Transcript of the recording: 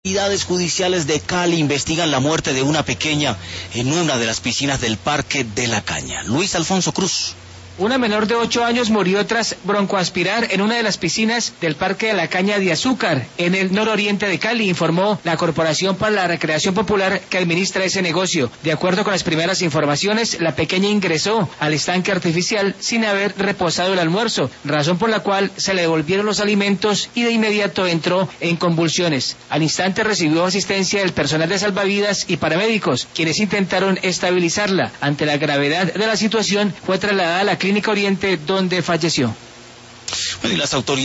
Autoridades judiciales de Cali investigan la muerte de una pequeña en una de las piscinas del Parque de la Caña. Luis Alfonso Cruz. Una menor de 8 años murió tras broncoaspirar en una de las piscinas del Parque de la Caña de Azúcar, en el nororiente de Cali, informó la Corporación para la Recreación Popular que administra ese negocio. De acuerdo con las primeras informaciones, la pequeña ingresó al estanque artificial sin haber reposado el almuerzo, razón por la cual se le devolvieron los alimentos y de inmediato entró en convulsiones. Al instante recibió asistencia del personal de salvavidas y paramédicos, quienes intentaron estabilizarla. Ante la gravedad de la situación, fue trasladada a la Clínica Oriente, donde falleció. Bueno, y las autoridades